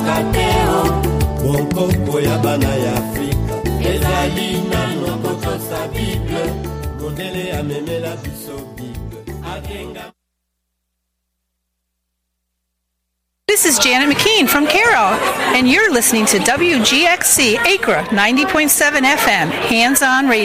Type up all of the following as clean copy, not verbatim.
Wakateo Bonkoko ya bana ya Afrika Ezali nano kotosa Bible Mondele ya memela biso Bible Agenga. This is Janet McKean from Carroll, and you're listening to WGXC Acra 90.7 FM, Hands-On Radio.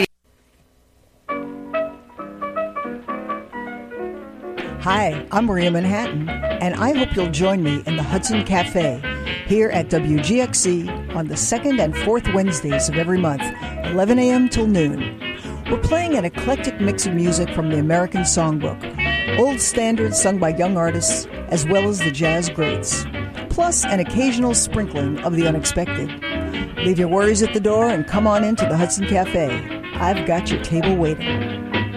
Hi, I'm Maria Manhattan, and I hope you'll join me in the Hudson Cafe here at WGXC on the second and fourth Wednesdays of every month, 11 a.m. till noon. We're playing an eclectic mix of music from the American Songbook, old standards sung by young artists, as well as the jazz greats, plus an occasional sprinkling of the unexpected. Leave your worries at the door and come on into the Hudson Cafe. I've got your table waiting.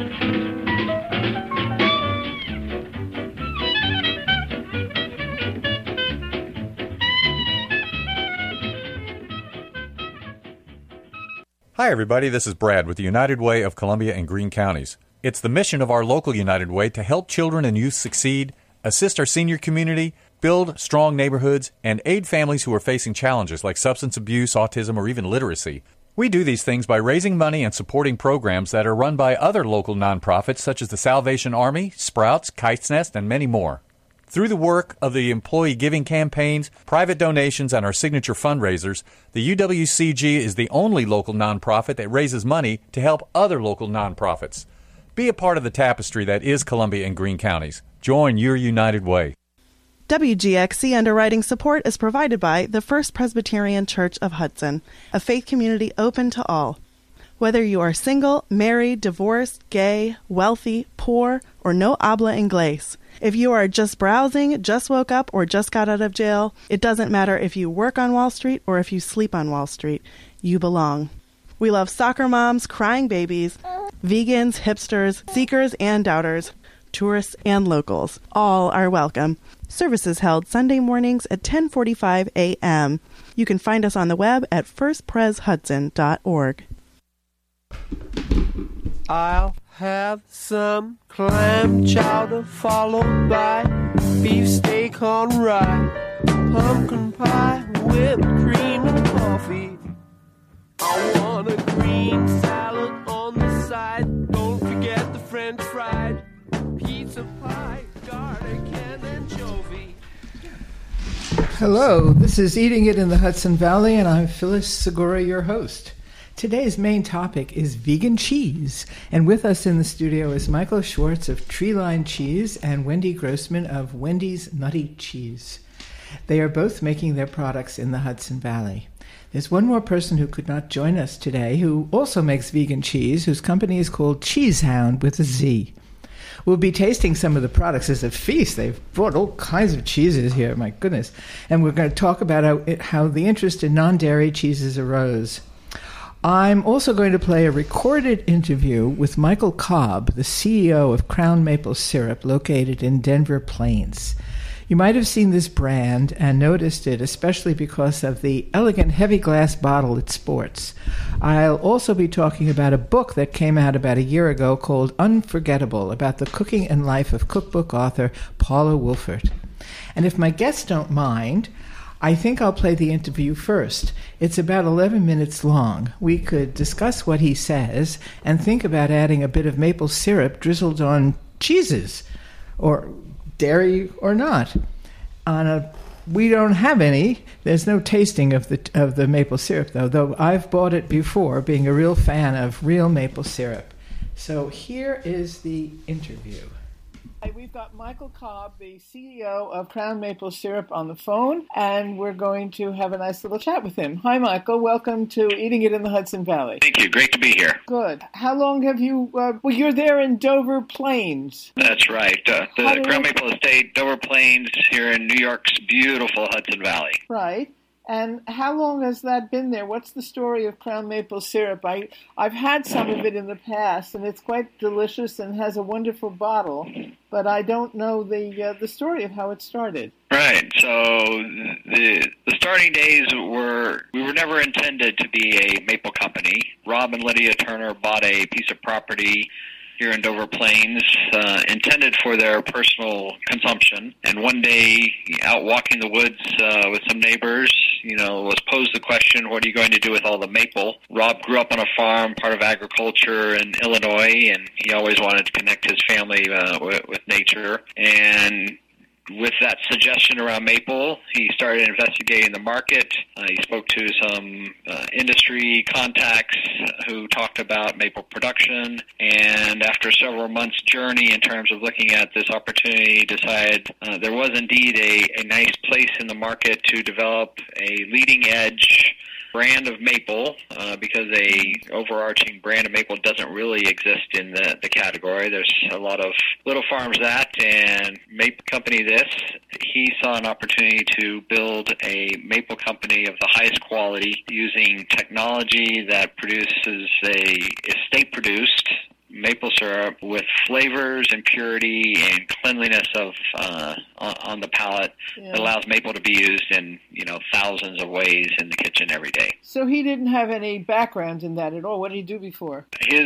Hi, everybody. This is Brad with the United Way of Columbia and Greene Counties. It's the mission of our local United Way to help children and youth succeed, assist our senior community, build strong neighborhoods, and aid families who are facing challenges like substance abuse, autism, or even literacy. We do these things by raising money and supporting programs that are run by other local nonprofits such as the Salvation Army, Sprouts, Kite's Nest, and many more. Through the work of the employee giving campaigns, private donations, and our signature fundraisers, the UWCG is the only local nonprofit that raises money to help other local nonprofits. Be a part of the tapestry that is Columbia and Greene Counties. Join your United Way. WGXC underwriting support is provided by the First Presbyterian Church of Hudson, a faith community open to all. Whether you are single, married, divorced, gay, wealthy, poor, or no habla inglés, if you are just browsing, just woke up, or just got out of jail, it doesn't matter if you work on Wall Street or if you sleep on Wall Street. You belong. We love soccer moms, crying babies, vegans, hipsters, seekers and doubters, tourists and locals. All are welcome. Services held Sunday mornings at 10:45 a.m. You can find us on the web at firstpreshudson.org. I'll have some clam chowder followed by beefsteak on rye, pumpkin pie, whipped cream and coffee. I want a green salad on the side. Don't forget the French fried pizza pie, garlic and anchovy. Hello, this is Eating It in the Hudson Valley, and I'm Phyllis Segura, your host. Today's main topic is vegan cheese, and with us in the studio is Michael Schwartz of Treeline Cheese and Wendy Grossman of Wendy's Nutty Cheese. They are both making their products in the Hudson Valley. There's one more person who could not join us today who also makes vegan cheese, whose company is called Cheesehound with a Z. We'll be tasting some of the products as a feast. They've brought all kinds of cheeses here, my goodness. And we're going to talk about how the interest in non-dairy cheeses arose. I'm also going to play a recorded interview with Michael Cobb, the CEO of Crown Maple Syrup, located in Denver Plains. You might have seen this brand and noticed it, especially because of the elegant heavy glass bottle it sports. I'll also be talking about a book that came out about a year ago called Unforgettable, about the cooking and life of cookbook author Paula Wolfert. And if my guests don't mind, I think I'll play the interview first. It's about 11 minutes long. We could discuss what he says and think about adding a bit of maple syrup drizzled on cheeses, or dairy or not. We don't have any. There's no tasting of the maple syrup, though I've bought it before, being a real fan of real maple syrup. So here is the interview. We've got Michael Cobb, the CEO of Crown Maple Syrup, on the phone, and we're going to have a nice little chat with him. Hi, Michael. Welcome to Eating It in the Hudson Valley. Thank you. Great to be here. Good. How long have you... well, you're there in Dover Plains. That's right. The Crown Maple Estate, Dover Plains, here in New York's beautiful Hudson Valley. Right. And how long has that been there? What's the story of Crown Maple Syrup? I've had some of it in the past, and it's quite delicious and has a wonderful bottle, but I don't know the story of how it started. Right. So the starting days we were never intended to be a maple company. Rob and Lydia Turner bought a piece of property here in Dover Plains, intended for their personal consumption. And one day, out walking the woods with some neighbors, was posed the question, what are you going to do with all the maple? Rob grew up on a farm, part of agriculture in Illinois, and he always wanted to connect his family with nature. And with that suggestion around maple, he started investigating the market. He spoke to some industry contacts who talked about maple production, and after several months' journey in terms of looking at this opportunity, decided there was indeed a nice place in the market to develop a leading-edge brand of maple, because a overarching brand of maple doesn't really exist in the category. There's a lot of little farms that, and maple company this. He saw an opportunity to build a maple company of the highest quality using technology that produces a estate-produced maple syrup with flavors and purity and cleanliness of on the palate that allows maple to be used in thousands of ways in the kitchen every day. So he didn't have any background in that at all. What did he do before?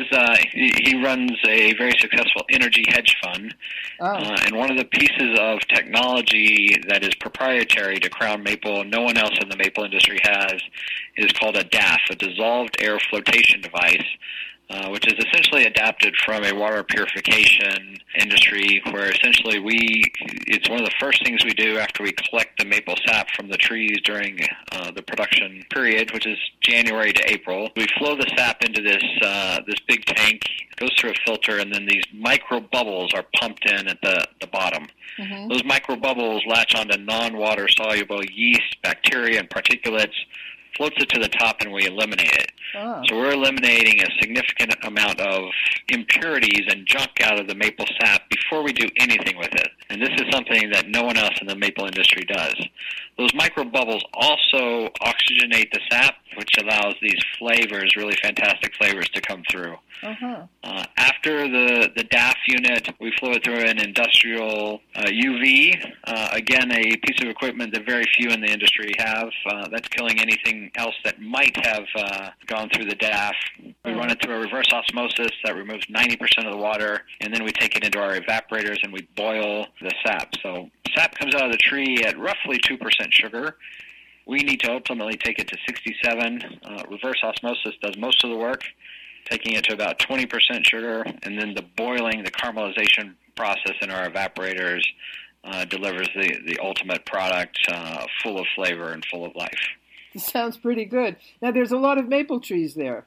He runs a very successful energy hedge fund, and one of the pieces of technology that is proprietary to Crown Maple, no one else in the maple industry has, is called a DAF, a dissolved air flotation device. Which is essentially adapted from a water purification industry, where essentially it's one of the first things we do after we collect the maple sap from the trees during the production period, which is January to April. We flow the sap into this big tank, goes through a filter, and then these micro bubbles are pumped in at the bottom. Mm-hmm. Those micro bubbles latch onto non-water soluble yeast, bacteria, and particulates, floats it to the top, and we eliminate it. Oh. So we're eliminating a significant amount of impurities and junk out of the maple sap before we do anything with it. And this is something that no one else in the maple industry does. Those microbubbles also oxygenate the sap, which allows these flavors, really fantastic flavors, to come through. Uh-huh. After the DAF unit, we flow it through an industrial UV, again, a piece of equipment that very few in the industry have. That's killing anything else that might have gone through the DAF. We run it through a reverse osmosis that removes 90% of the water, and then we take it into our evaporators and we boil the sap. So sap comes out of the tree at roughly 2% sugar. We need to ultimately take it to 67. Reverse osmosis does most of the work, taking it to about 20% sugar, and then the boiling, the caramelization process in our evaporators delivers the ultimate product, full of flavor and full of life. It sounds pretty good. Now, there's a lot of maple trees there.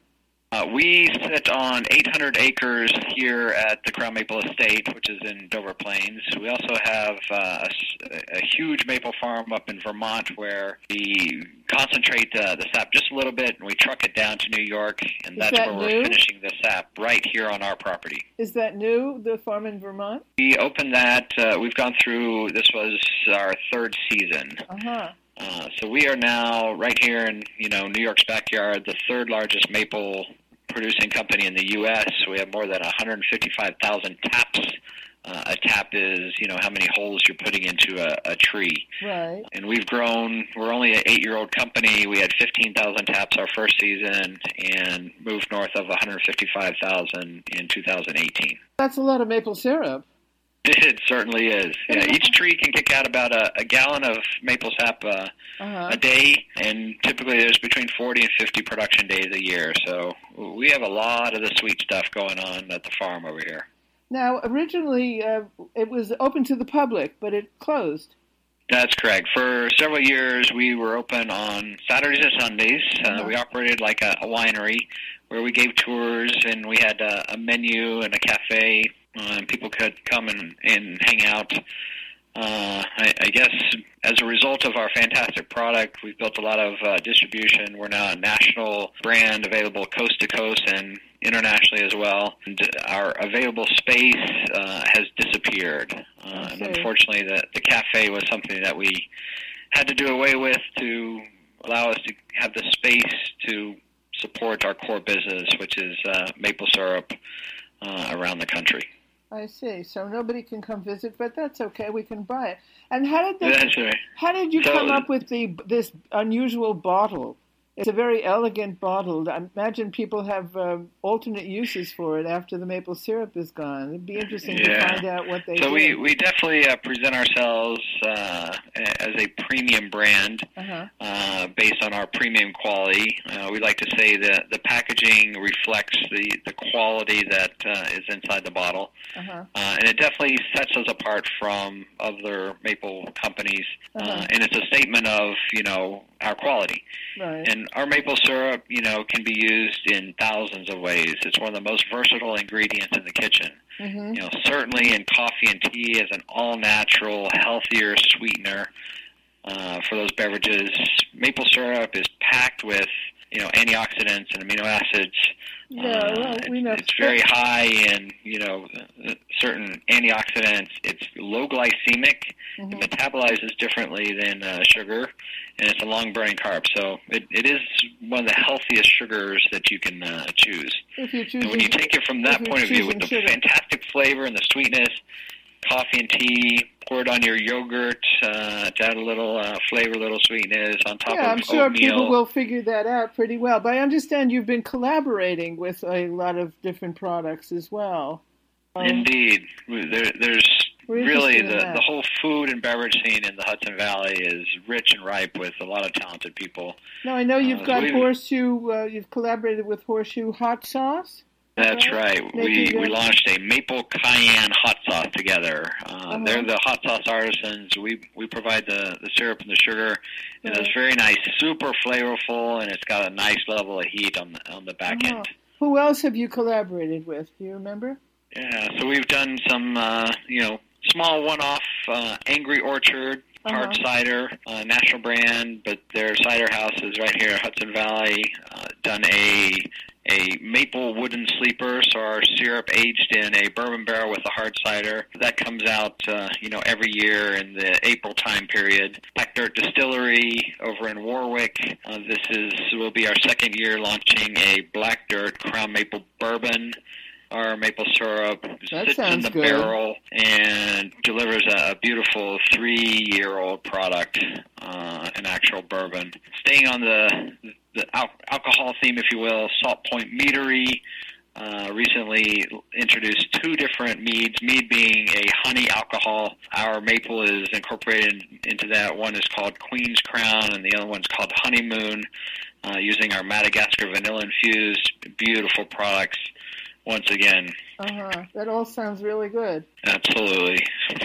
We sit on 800 acres here at the Crown Maple Estate, which is in Dover Plains. We also have a huge maple farm up in Vermont where we concentrate the sap just a little bit, and we truck it down to New York, and that's where we're finishing the sap right here on our property. Is that new, the farm in Vermont? We opened that. We've gone through, this was our third season. Uh-huh. So we are now right here in New York's backyard, the third largest maple producing company in the U.S. We have more than 155,000 taps. A tap is how many holes you're putting into a tree. Right. And we've grown. We're only an 8-year-old company. We had 15,000 taps our first season and moved north of 155,000 in 2018. That's a lot of maple syrup. It certainly is. Yeah, each tree can kick out about a gallon of maple sap a day, and typically there's between 40 and 50 production days a year. So we have a lot of the sweet stuff going on at the farm over here. Now, originally it was open to the public, but it closed. That's correct. For several years, we were open on Saturdays and Sundays. We operated like a winery where we gave tours, and we had a menu and a cafe. And people could come and hang out. I guess as a result of our fantastic product, we've built a lot of distribution. We're now a national brand available coast to coast and internationally as well. And our available space has disappeared. And unfortunately, the cafe was something that we had to do away with to allow us to have the space to support our core business, which is maple syrup around the country. I see. So nobody can come visit, but that's okay. We can buy it. And how did that's right. How did you come up with this unusual bottle? It's a very elegant bottle. I imagine people have alternate uses for it after the maple syrup is gone. It'd be interesting to find out what they do. So we definitely present ourselves as a premium brand based on our premium quality. We like to say that the packaging reflects the quality that is inside the bottle. And it definitely sets us apart from other maple companies. And it's a statement of, our quality. Right. And our maple syrup, can be used in thousands of ways. It's one of the most versatile ingredients in the kitchen. Certainly in coffee and tea as an all-natural, healthier sweetener for those beverages. Maple syrup is packed with, antioxidants and amino acids. We know. It's very high in, certain antioxidants. It's low glycemic. It metabolizes differently than sugar, and it's a long-burning carb. So it is one of the healthiest sugars that you can choose. If you choose, and when you take it from that point of view, with the fantastic flavor and the sweetness, coffee and tea, pour it on your yogurt to add a little flavor, a little sweetness on top of oatmeal. I'm sure people will figure that out pretty well. But I understand you've been collaborating with a lot of different products as well. Indeed. There's really the whole food and beverage scene in the Hudson Valley is rich and ripe with a lot of talented people. Now, I know you've got Horseshoe, you've collaborated with Horseshoe Hot Sauce. That's right. We launched a maple cayenne hot sauce together. They're the hot sauce artisans. We provide the syrup and the sugar, and it's very nice, super flavorful, and it's got a nice level of heat on the back end. Who else have you collaborated with? Do you remember? Yeah, so we've done some, small one-off Angry Orchard hard cider, national brand, but their cider house is right here in Hudson Valley. Done a maple wooden sleeper, so our syrup aged in a bourbon barrel with a hard cider. That comes out, every year in the April time period. Black Dirt Distillery over in Warwick. Will be our second year launching a Black Dirt Crown Maple Bourbon. Our maple syrup sits in the barrel and delivers a beautiful 3-year-old product, an actual bourbon. Staying on the alcohol theme, if you will, Salt Point Meadery recently introduced 2 different meads, mead being a honey alcohol. Our maple is incorporated into that. One is called Queen's Crown, and the other one's called Honeymoon, using our Madagascar vanilla-infused, beautiful products. Once again. That all sounds really good. Absolutely.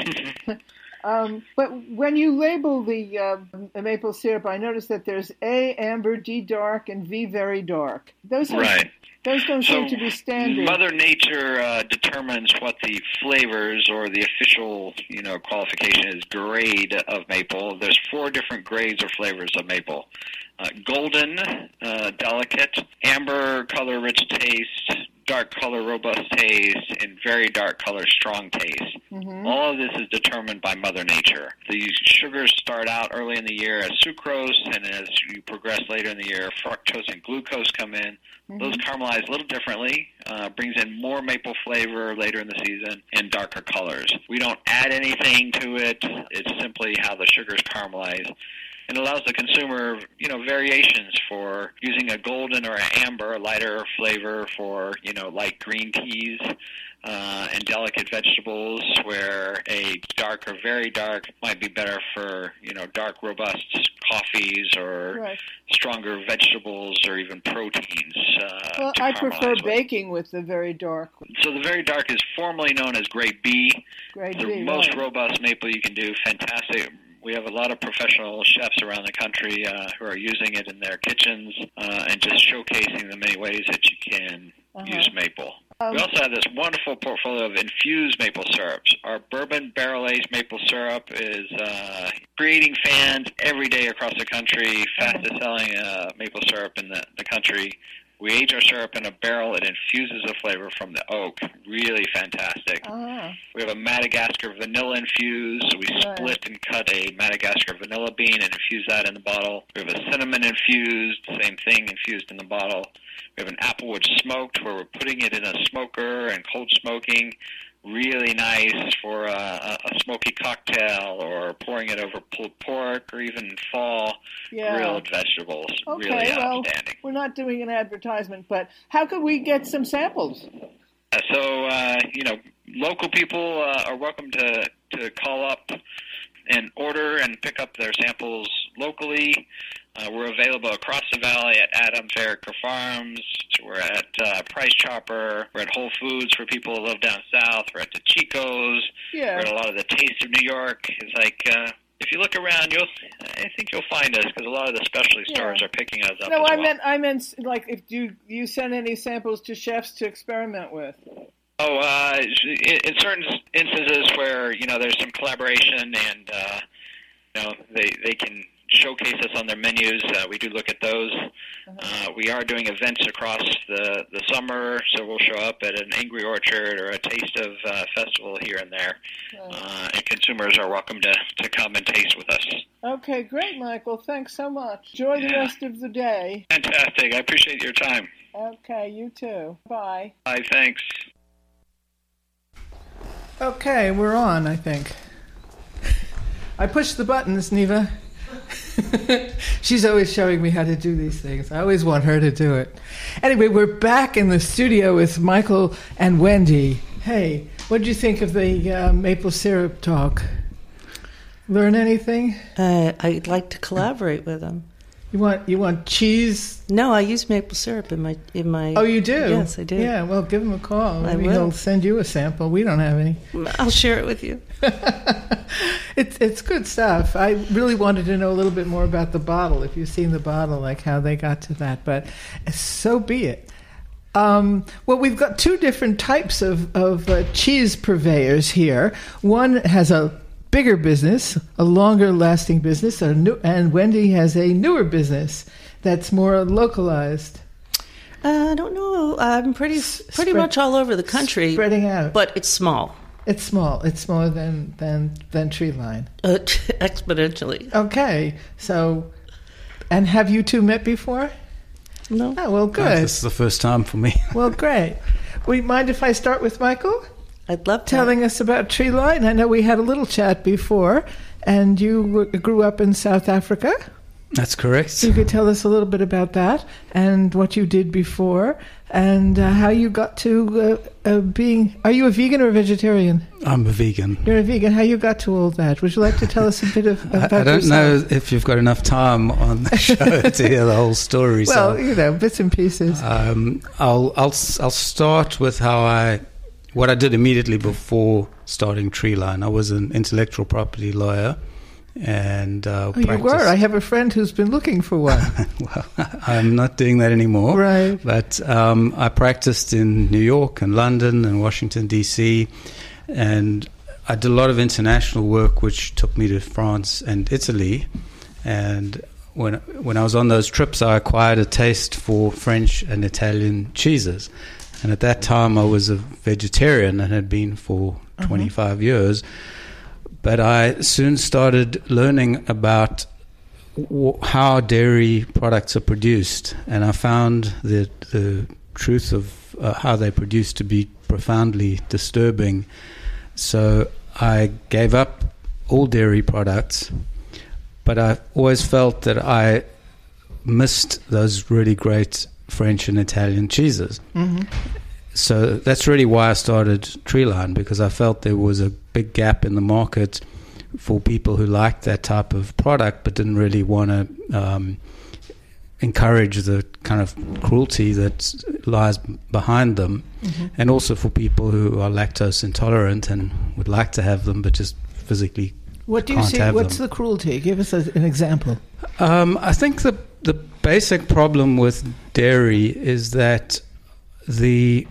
But when you label the maple syrup, I noticed that there's A, amber, D, dark, and V, very dark. Those don't seem to be standard. Mother Nature determines what the flavors or the official, qualification is grade of maple. There's 4 different grades or flavors of maple. Golden, delicate, amber color, rich taste, dark color, robust taste, and very dark color, strong taste. All of this is determined by Mother Nature. The sugars start out early in the year as sucrose, and as you progress later in the year, fructose and glucose come in. Those caramelize a little differently, brings in more maple flavor later in the season, and darker colors. We don't add anything to it. It's simply how the sugars caramelize. And allows the consumer, variations for using a golden or an amber, a lighter flavor for, light green teas and delicate vegetables, where a dark or very dark might be better for, dark, robust coffees or stronger vegetables or even proteins. I prefer baking with the very dark. So the very dark is formally known as Grade B. The most robust maple you can do. Fantastic. We have a lot of professional chefs around the country who are using it in their kitchens and just showcasing the many ways that you can use maple. We also have this wonderful portfolio of infused maple syrups. Our bourbon barrel-aged maple syrup is creating fans every day across the country, fastest-selling maple syrup in the country. We age our syrup in a barrel. It infuses the flavor from the oak. Really fantastic. We have a Madagascar vanilla infused. So we split and cut a Madagascar vanilla bean and infuse that in the bottle. We have a cinnamon infused, same thing, infused in the bottle. We have an applewood smoked, where we're putting it in a smoker and cold smoking. really nice for a smoky cocktail or pouring it over pulled pork or even fall grilled vegetables. Okay, really well, outstanding. We're not doing an advertisement, but how could we get some samples? So, local people are welcome to call up and order and pick up their samples locally. We're available across the valley at Adams Erica Farms. We're at Price Chopper. We're at Whole Foods for people who live down south. We're at the Chico's. Yeah. We're at a lot of the Taste of New York. It's like, if you look around, I think you'll find us, because a lot of the specialty stores are picking us up. No, as well. I meant like, if you send any samples to chefs to experiment with. Oh, in certain instances where there's some collaboration and they can showcase us on their menus, we do look at those. We are doing events across the summer, so we'll show up at an Angry Orchard or a Taste of festival here and there, and consumers are welcome to come and taste with us. Okay, great, Michael. Thanks so much. Enjoy the rest of the day. Fantastic. I appreciate your time. Okay, you too. Bye. Bye, thanks. Okay, we're on, I think. I pushed the buttons, Neva. She's always showing me how to do these things. I always want her to do it. Anyway, we're back in the studio with Michael and Wendy. Hey, what did you think of the maple syrup talk? Learn anything? I'd like to collaborate with them. You want cheese? No, I use maple syrup in my. Oh, you do? Yes, I do. Yeah, well, give them a call. Maybe he'll send you a sample. We don't have any. I'll share it with you. It's good stuff. I really wanted to know a little bit more about the bottle. If you've seen the bottle, like how they got to that, but so be it. Well, we've got two different types of cheese purveyors here. One has a bigger business, a longer-lasting business, and Wendy has a newer business that's more localized. I don't know. I'm pretty much all over the country. Spreading out. But it's small. It's small. It's smaller than Treeline. Exponentially. Okay. So, and have you two met before? No. Oh, well, good. This is the first time for me. Well, great. Would you mind if I start with Michael? I'd love to. Telling us about Treeline. I know we had a little chat before, and you grew up in South Africa. That's correct. You could tell us a little bit about that and what you did before and how you got to being... Are you a vegan or a vegetarian? I'm a vegan. You're a vegan. How you got to all that? Would you like to tell us a bit about yourself? I don't know if you've got enough time on the show to hear the whole story. Well, bits and pieces. I'll start with what I did immediately before starting Treeline. I was an intellectual property lawyer. And you were. I have a friend who's been looking for one. Well, I'm not doing that anymore. Right. But I practiced in New York and London and Washington, D.C., and I did a lot of international work, which took me to France and Italy. And when I was on those trips, I acquired a taste for French and Italian cheeses. And at that time, I was a vegetarian and had been for 25 years. But I soon started learning about how dairy products are produced, and I found the truth of how they're produced to be profoundly disturbing. So I gave up all dairy products, but I always felt that I missed those really great French and Italian cheeses. Mm-hmm. So that's really why I started Treeline, because I felt there was a big gap in the market for people who liked that type of product but didn't really want to encourage the kind of cruelty that lies behind them, and also for people who are lactose intolerant and would like to have them but just physically What do you see? What's the cruelty? Give us an example. I think the basic problem with dairy is that the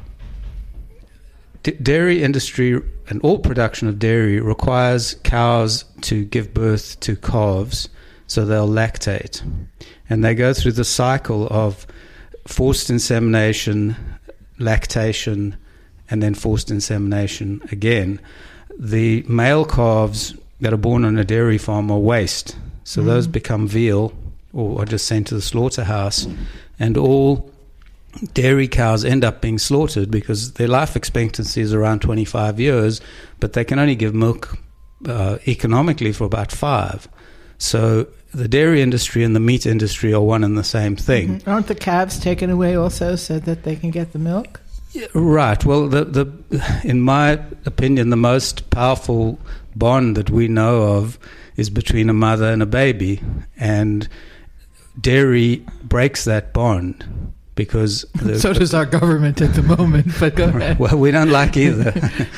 dairy industry and all production of dairy requires cows to give birth to calves, so they'll lactate. And they go through the cycle of forced insemination, lactation, and then forced insemination again. The male calves that are born on a dairy farm are waste, so those become veal or are just sent to the slaughterhouse, and all dairy cows end up being slaughtered because their life expectancy is around 25 years, but they can only give milk economically for about 5. So the dairy industry and the meat industry are one and the same thing. Mm-hmm. Aren't the calves taken away also so that they can get the milk? Yeah, right. Well, in my opinion, the most powerful bond that we know of is between a mother and a baby, and dairy breaks that bond. Because so does our government at the moment, but go ahead. Well, we don't like either.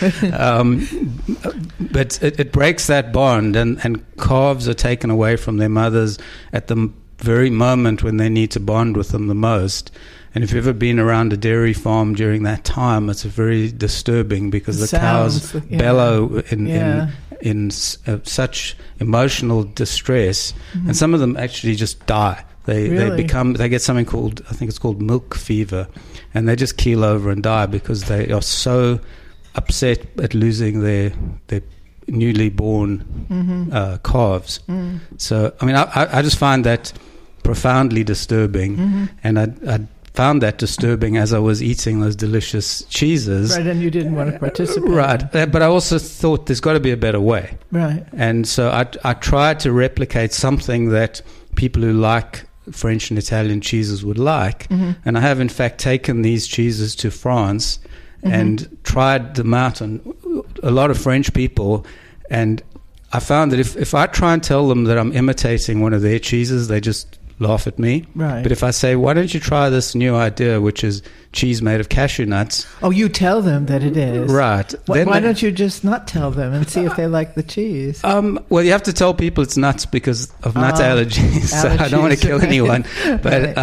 But it breaks that bond, and calves are taken away from their mothers at the very moment when they need to bond with them the most. And if you've ever been around a dairy farm during that time, it's very disturbing because the cows bellow in such emotional distress, and some of them actually just die. They get something called, I think it's called milk fever, and they just keel over and die because they are so upset at losing their newly born calves. So I mean, I just find that profoundly disturbing, and I found that disturbing as I was eating those delicious cheeses. Right, and you didn't want to participate. Right, but I also thought there's got to be a better way. Right. And so I tried to replicate something that people who like French and Italian cheeses would like. And I have, in fact, taken these cheeses to France and tried them out on a lot of French people. And I found that if I try and tell them that I'm imitating one of their cheeses, they just laugh at me. Right. But if I say, why don't you try this new idea, which is cheese made of cashew nuts? Oh, you tell them that it is. Right. Why don't you just not tell them and see if they like the cheese? Well, you have to tell people it's nuts because of nut allergies. So I don't want to kill anyone. But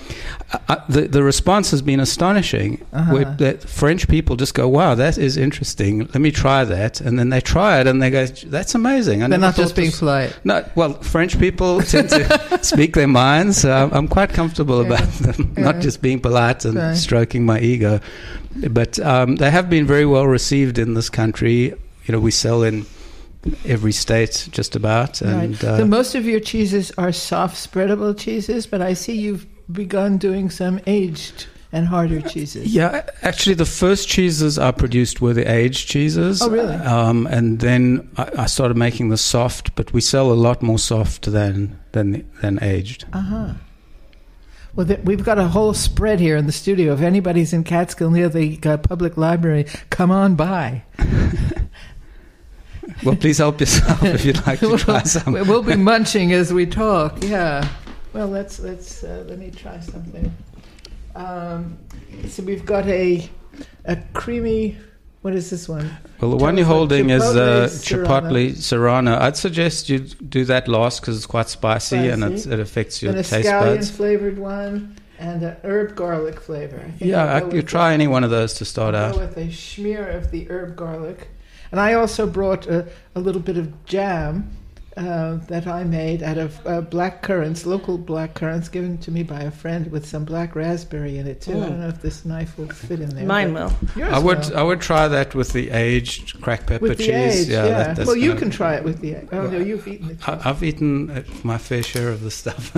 the response has been astonishing. That French people just go, wow, that is interesting. Let me try that. And then they try it and they go, that's amazing. They're not just being polite. No, well, French people tend to speak their minds. So I'm quite comfortable about them not just being polite and stroking my ego. But they have been very well received in this country. You know, we sell in every state just about. And so most of your cheeses are soft, spreadable cheeses, but I see you've begun doing some aged and harder cheeses. Yeah, actually the first cheeses I produced were the aged cheeses. Oh, really? And then I started making the soft, but we sell a lot more soft than aged. Well, we've got a whole spread here in the studio. If anybody's in Catskill near the public library, come on by. Well, please help yourself if you'd like to try some. We'll be munching as we talk. Yeah. Well, let's let me try something. So we've got a creamy. What is this one? Well, the one you're holding is Chipotle Serrano. I'd suggest you do that last because it's quite spicy and it affects your taste buds. And a scallion-flavored one and an herb garlic flavor. You try any one of those to start out. With a smear of the herb garlic. And I also brought a little bit of jam that I made out of black currants, local black currants, given to me by a friend with some black raspberry in it too. I don't know if this knife will fit in there. Mine will. I would try that with the aged cracked pepper with the cheese. Aged, yeah. Well, you can try it with the aged. Oh, no, you've eaten the cheese. I've eaten my fair share of the stuff.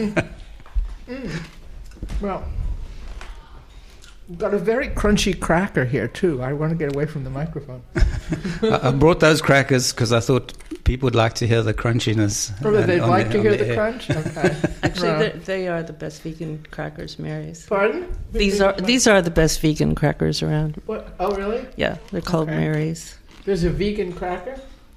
Well, we've got a very crunchy cracker here too. I want to get away from the microphone. I brought those crackers because I thought people would like to hear the crunchiness. Oh, they'd like to hear the crunch? Okay. Actually, they are the best vegan crackers, Mary's. Pardon? These are the best vegan crackers around. What? Oh, really? Yeah, they're called Mary's. There's a vegan cracker?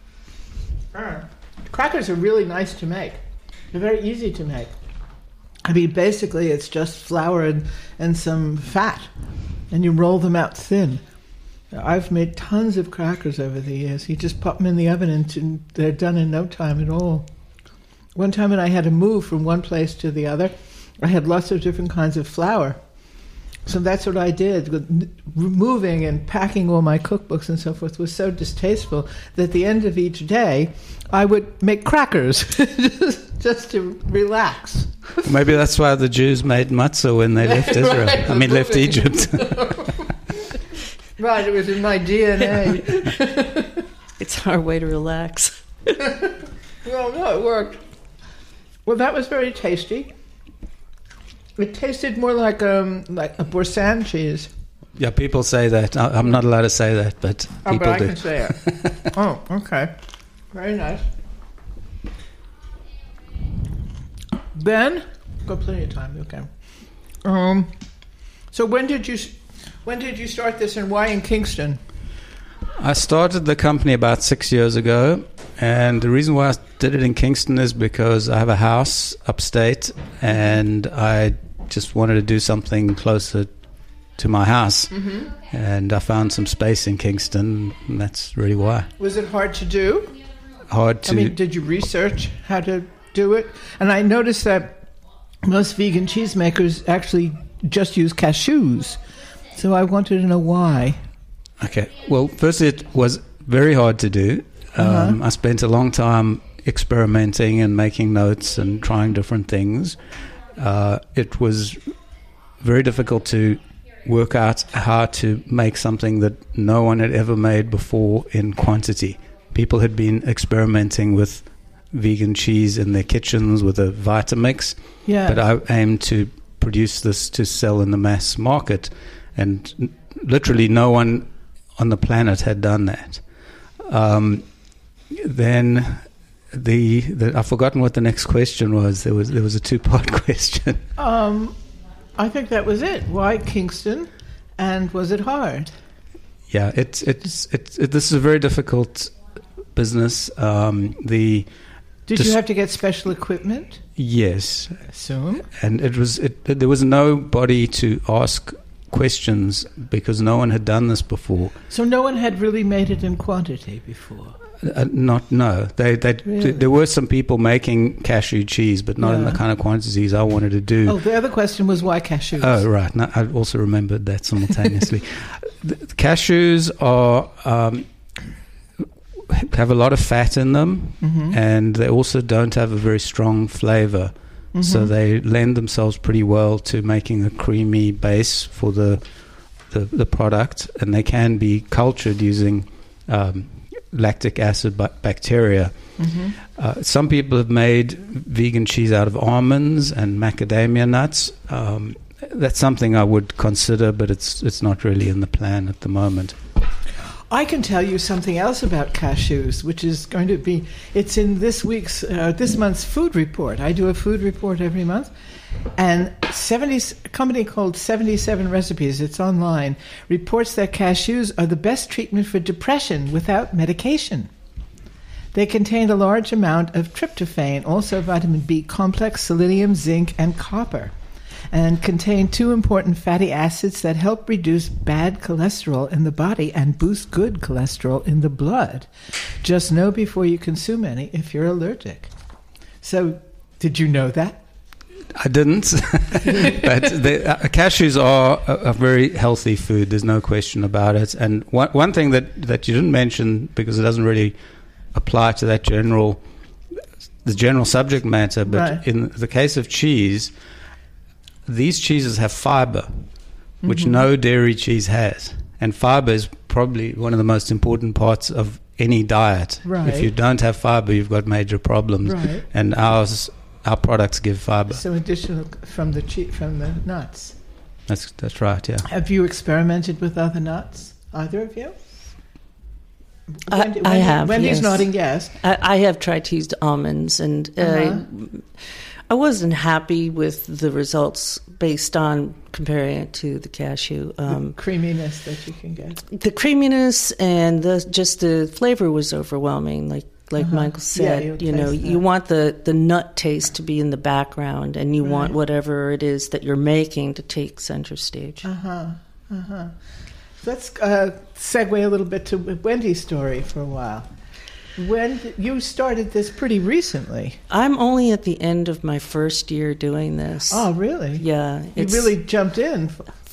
Crackers are really nice to make. They're very easy to make. I mean, basically, it's just flour and some fat, and you roll them out thin. I've made tons of crackers over the years. You just pop them in the oven, and they're done in no time at all. One time when I had to move from one place to the other, I had lots of different kinds of flour. So that's what I did. Moving and packing all my cookbooks and so forth was so distasteful that at the end of each day, I would make crackers just to relax. Maybe that's why the Jews made matzah when they left Israel. Right, left Egypt. Right, it was in my DNA. It's our way to relax. Well, no, it worked. Well, that was very tasty. It tasted more like a Boursin cheese. Yeah, people say that. I'm not allowed to say that, but people but I do. can say it. Oh, okay. Very nice. Ben, got plenty of time. Okay. So when did you start this, and why in Kingston? I started the company about 6 years ago, and the reason why I did it in Kingston is because I have a house upstate, and I just wanted to do something closer to my house. Mm-hmm. And I found some space in Kingston, and that's really why. Was it hard to do? Hard to... I mean, did you research how to do it? And I noticed that most vegan cheesemakers actually just use cashews. So I wanted to know why. Okay. Well, firstly, it was very hard to do. I spent a long time experimenting and making notes and trying different things. It was very difficult to work out how to make something that no one had ever made before in quantity. People had been experimenting with vegan cheese in their kitchens with a Vitamix, but I aimed to produce this to sell in the mass market, and literally no one on the planet had done that. Then I've forgotten what the next question was. There was a two-part question. I think that was it. Why Kingston, and was it hard? Yeah, this is a very difficult business. Did you have to get special equipment? Yes, I assume. And there was nobody to ask questions because no one had done this before. So no one had really made it in quantity before. No. Really? There were some people making cashew cheese, but not in the kind of quantities I wanted to do. Oh, the other question was why cashews? Oh, right. No, I also remembered that simultaneously. The cashews have a lot of fat in them, and they also don't have a very strong flavor. Mm-hmm. So they lend themselves pretty well to making a creamy base for the product, and they can be cultured using lactic acid bacteria. Mm-hmm. Some people have made vegan cheese out of almonds and macadamia nuts. That's something I would consider, but it's not really in the plan at the moment. I can tell you something else about cashews, which is going to be, it's in this month's food report. I do a food report every month, and a company called 77 Recipes, it's online, reports that cashews are the best treatment for depression without medication. They contain a large amount of tryptophan, also vitamin B complex, selenium, zinc, and copper, and contain 2 important fatty acids that help reduce bad cholesterol in the body and boost good cholesterol in the blood. Just know before you consume any if you're allergic. So, did you know that? I didn't, but cashews are a very healthy food. There's no question about it. And one thing that you didn't mention, because it doesn't really apply to the general subject matter, but in the case of cheese, these cheeses have fiber, which no dairy cheese has. And fiber is probably one of the most important parts of any diet. Right. If you don't have fiber, you've got major problems. Right. And our products give fiber. So additional from the nuts. That's right, yeah. Have you experimented with other nuts? Either of you? I have. Wendy's yes. nodding yes. I have tried to use almonds, and I wasn't happy with the results based on comparing it to the cashew. The creaminess that you can get. The creaminess and the flavor was overwhelming. Like Michael said, you want the nut taste to be in the background, and you want whatever it is that you're making to take center stage. Let's segue a little bit to Wendy's story for a while. When you started this pretty recently. I'm only at the end of my first year doing this. Oh, really? Yeah. You really jumped in.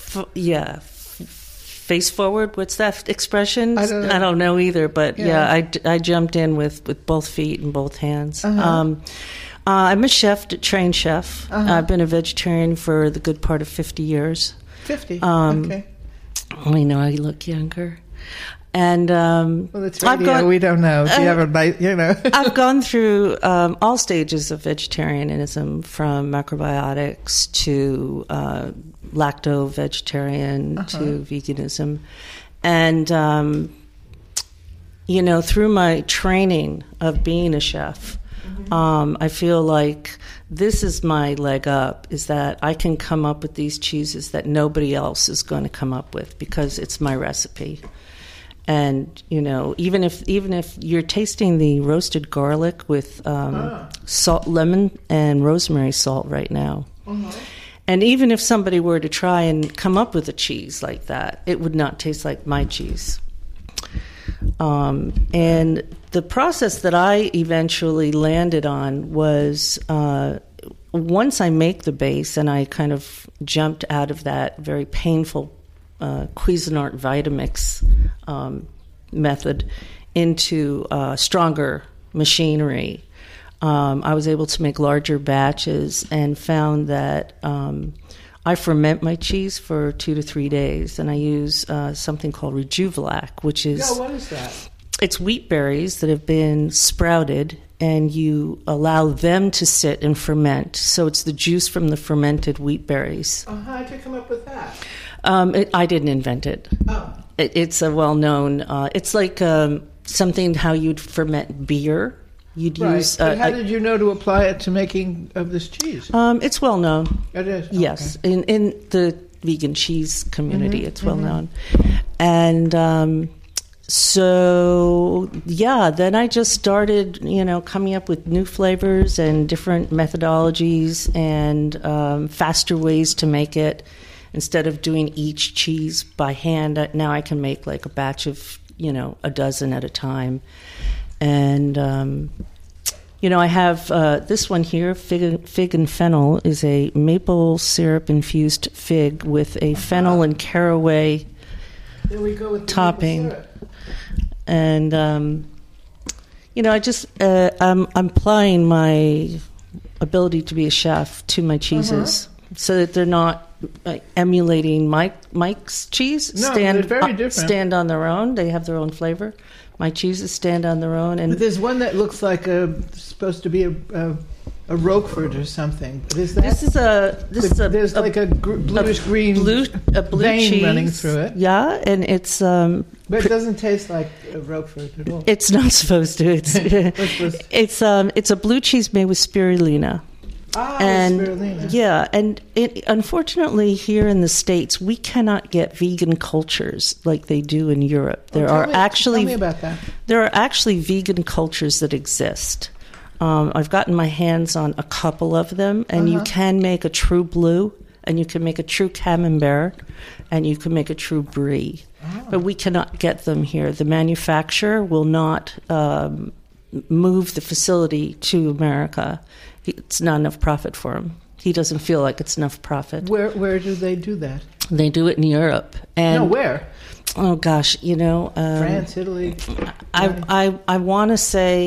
Face forward, what's that expression? I don't know. I don't know either, but I jumped in with both feet and both hands. I'm a trained chef. I've been a vegetarian for the good part of 50 years. 50? Okay. I know I look younger. And well, it's radio. We don't know. Do you have a night? I've gone through all stages of vegetarianism, from macrobiotics to lacto-vegetarian to veganism, and through my training of being a chef, I feel like this is my leg up, is that I can come up with these cheeses that nobody else is going to come up with because it's my recipe. And even if you're tasting the roasted garlic with salt, lemon, and rosemary salt right now, and even if somebody were to try and come up with a cheese like that, it would not taste like my cheese. And the process that I eventually landed on was once I make the base, and I kind of jumped out of that very painful Cuisinart Vitamix method into stronger machinery. I was able to make larger batches and found that I ferment my cheese for 2 to 3 days, and I use something called Rejuvelac, which is... Yeah, what is that? It's wheat berries that have been sprouted, and you allow them to sit and ferment. So it's the juice from the fermented wheat berries. How'd you come up with that? I didn't invent it. Oh. It's a well-known... it's like something how you'd ferment beer. You'd use. But how did you know to apply it to making of this cheese? It's well known. It is. Okay. Yes, in the vegan cheese community, it's well known, and then I just started, coming up with new flavors and different methodologies and faster ways to make it. Instead of doing each cheese by hand, now I can make like a batch of a dozen at a time. And, I have this one here, Fig and Fennel, is a maple syrup-infused fig with a fennel and caraway topping. And, I just, I'm applying my ability to be a chef to my cheeses so that they're not emulating Mike's cheese. No, they're very different. Stand on their own. They have their own flavor. My cheeses stand on their own, and but there's one that looks like supposed to be a Roquefort or something. But is that there's like a bluish green blue vein cheese running through it. Yeah, and it's but it doesn't taste like a Roquefort at all. It's not supposed to. It's it's a blue cheese made with spirulina. Spirulina. Yeah, and unfortunately here in the States, we cannot get vegan cultures like they do in Europe. Tell me about that. There are actually vegan cultures that exist. I've gotten my hands on a couple of them, and you can make a true blue, and you can make a true camembert, and you can make a true brie. But we cannot get them here. The manufacturer will not move the facility to America. It's not enough profit for him. He doesn't feel like it's enough profit. Where do they do that? They do it in Europe. And, no, where? Oh gosh, France, Italy. I want to say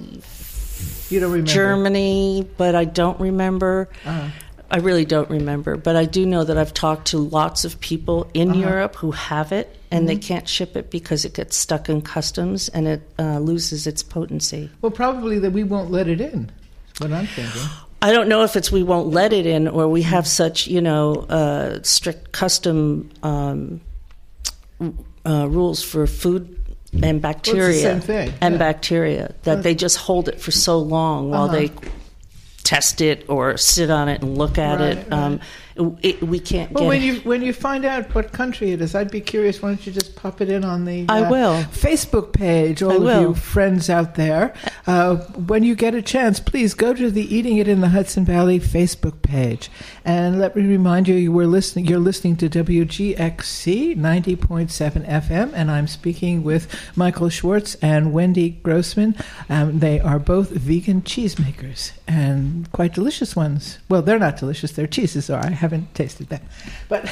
you don't remember. Germany, but I don't remember. I really don't remember, but I do know that I've talked to lots of people in Europe who have it, and they can't ship it because it gets stuck in customs and it loses its potency. Well, probably that we won't let it in. What I'm thinking. I don't know if it's we won't let it in or we have such, strict custom rules for food and bacteria. Well, it's the same thing. And bacteria that they just hold it for so long while they test it or sit on it and look at it. We can't get it. When you find out what country it is, I'd be curious. Why don't you just pop it in on the Facebook page, all of you friends out there. When you get a chance, please go to the Eating It in the Hudson Valley Facebook page. And let me remind you, you're listening to WGXC 90.7 FM, and I'm speaking with Michael Schwartz and Wendy Grossman. They are both vegan cheesemakers, and quite delicious ones. Well, they're not delicious. Their cheeses are. I haven't tasted that. But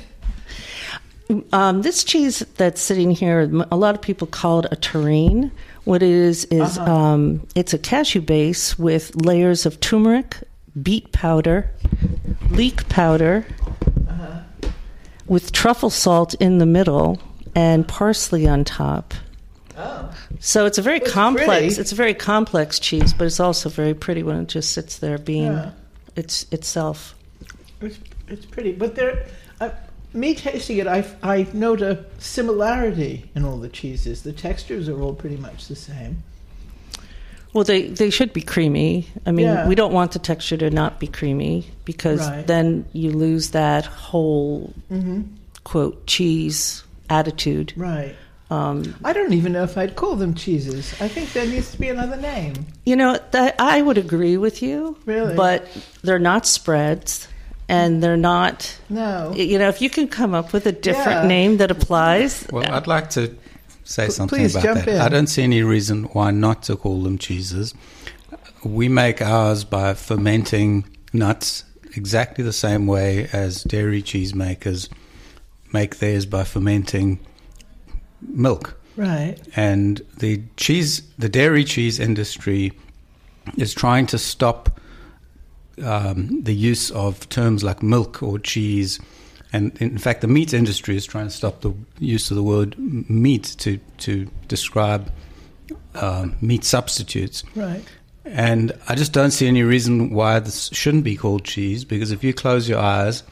this cheese that's sitting here, a lot of people call it a terrine. What it is it's a cashew base with layers of turmeric, beet powder, leek powder, with truffle salt in the middle, and parsley on top. Oh. So it's a very complex. Pretty. It's a very complex cheese, but it's also very pretty when it just sits there being itself. It's pretty, but me tasting it, I note a similarity in all the cheeses. The textures are all pretty much the same. Well, they should be creamy. I mean, we don't want the texture to not be creamy because then you lose that whole quote cheese attitude. Right. I don't even know if I'd call them cheeses. I think there needs to be another name. You know, I would agree with you. Really? But they're not spreads, and they're not... No. You know, if you can come up with a different name that applies... Well, I'd like to say something Please about jump that. in. I don't see any reason why not to call them cheeses. We make ours by fermenting nuts exactly the same way as dairy cheese makers make theirs by fermenting milk. Right. And the dairy cheese industry is trying to stop the use of terms like milk or cheese. And in fact, the meat industry is trying to stop the use of the word meat to describe meat substitutes. Right. And I just don't see any reason why this shouldn't be called cheese, because if you close your eyes,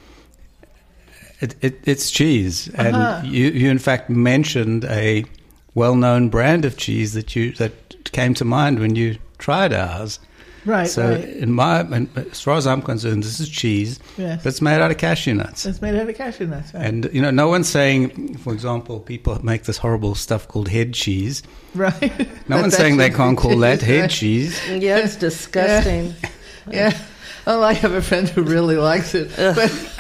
it's cheese. And you in fact mentioned a well-known brand of cheese that came to mind when you tried ours. Right. So as far as I'm concerned, this is cheese, but it's made out of cashew nuts. It's made out of cashew nuts. Right. And no one's saying, for example, people make this horrible stuff called head cheese. Right. No one's saying they can't call that head cheese. Yeah, it's disgusting. Yeah. Oh, I have a friend who really likes it. But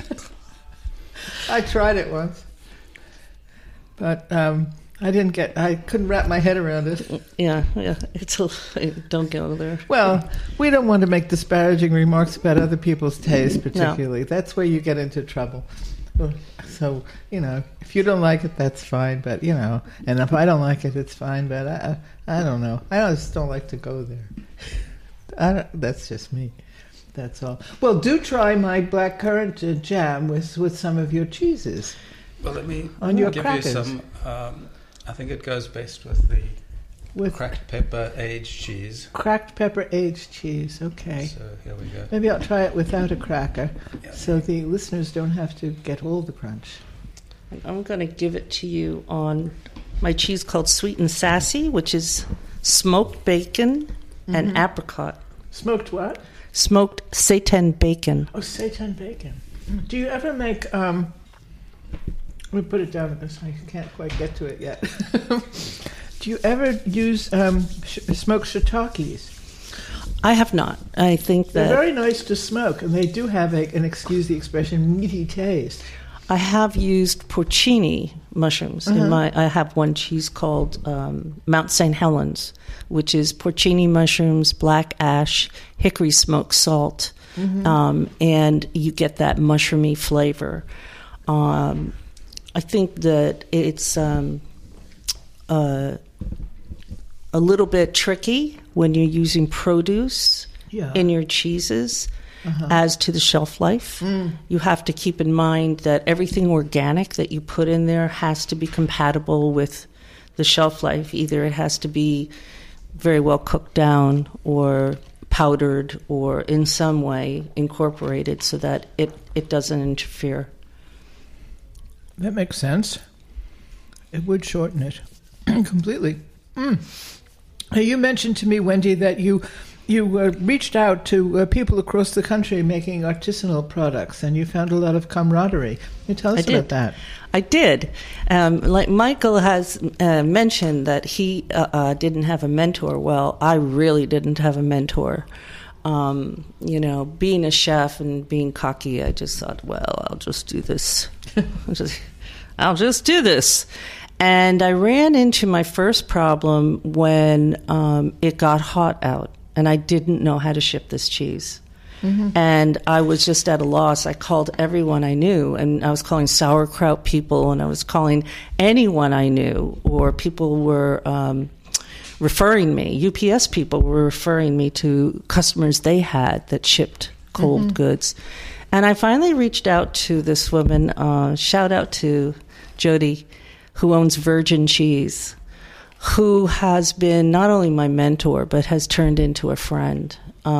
I tried it once, but I couldn't wrap my head around it. Yeah, don't go there. Well, we don't want to make disparaging remarks about other people's taste, particularly. No. That's where you get into trouble. So, if you don't like it, that's fine, but, and if I don't like it, it's fine, but I don't know. I just don't like to go there. That's just me. That's all. Well, do try my blackcurrant jam with some of your cheeses. Well, let me give you some. I think it goes best with the cracked pepper aged cheese. Cracked pepper aged cheese. Okay. So here we go. Maybe I'll try it without a cracker, so the listeners don't have to get all the crunch. I'm going to give it to you on my cheese called Sweet and Sassy, which is smoked bacon and apricot. Smoked what? Smoked seitan bacon. Oh, seitan bacon. Do you ever make... let me put it down because I can't quite get to it yet. Do you ever use smoked shiitakes? I have not. I think that... They're very nice to smoke, and they do have an, excuse the expression, meaty taste. I have used porcini mushrooms in my... I have one cheese called Mount St. Helens, which is porcini mushrooms, black ash, hickory smoked salt, and you get that mushroomy flavor. I think that it's a little bit tricky when you're using produce in your cheeses as to the shelf life. You have to keep in mind that everything organic that you put in there has to be compatible with the shelf life. Either it has to be very well cooked down or powdered or in some way incorporated so that it doesn't interfere. That makes sense. It would shorten it completely. You mentioned to me, Wendy, that you reached out to people across the country making artisanal products, and you found a lot of camaraderie. Can you tell us about that? I did. Like Michael has mentioned that he didn't have a mentor. Well, I really didn't have a mentor. Being a chef and being cocky, I just thought, well, I'll just do this. I'll just do this. And I ran into my first problem when it got hot out, and I didn't know how to ship this cheese. And I was just at a loss. I called everyone I knew, and I was calling sauerkraut people, and I was calling anyone I knew, or people were referring me. UPS people were referring me to customers they had that shipped cold goods. And I finally reached out to this woman, shout out to Jody, who owns Virgin Cheese, who has been not only my mentor, but has turned into a friend.